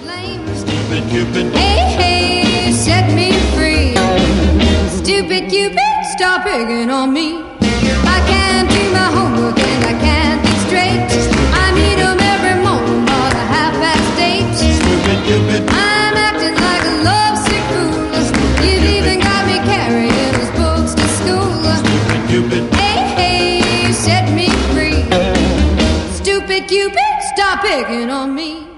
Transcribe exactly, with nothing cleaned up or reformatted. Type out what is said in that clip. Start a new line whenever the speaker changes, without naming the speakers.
flame. Stupid Cupid, hey, hey, set me free. Stupid Cupid, stop picking on me. I can't do my homework and I can't think straight. I meet him every morning about a half past eight. Stupid Cupid, I'm acting like a lovesick fool. You've even got me carrying his books to school. Stupid Cupid, hey, hey, set me free. Stupid Cupid, stop picking on me.